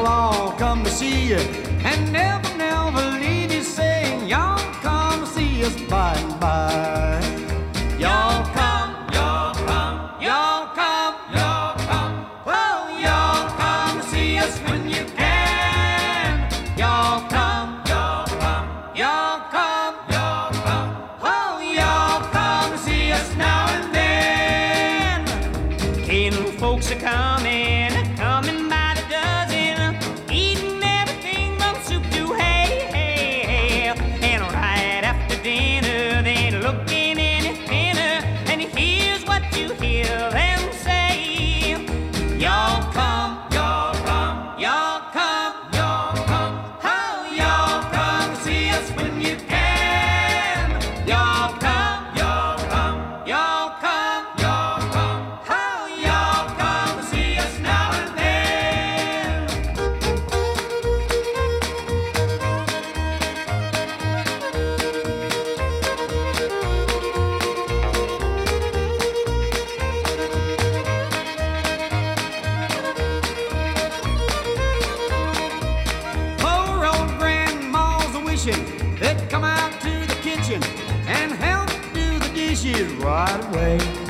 they'll all come to see you and never, never leave you, saying, y'all come to see us by and by. Y'all come, y'all come, y'all come, y'all come. Oh, y'all come to see us when you can. Y'all come, y'all come, y'all come, y'all come. Oh, y'all come to see us now and then. Little folks are coming, coming by the dozen, eating everything from soup to hay, hay, hay. And right after dinner, they're looking any thinner, and here's what you hear them say. Y'all come, y'all come, y'all come, y'all come. Oh, y'all come to see us when you can. Y'all come, y'all come, y'all come, y'all come. Oh, y'all come to see us now and then. Poor old grandmas are wishing they'd come out to the kitchen and help do the dishes right away.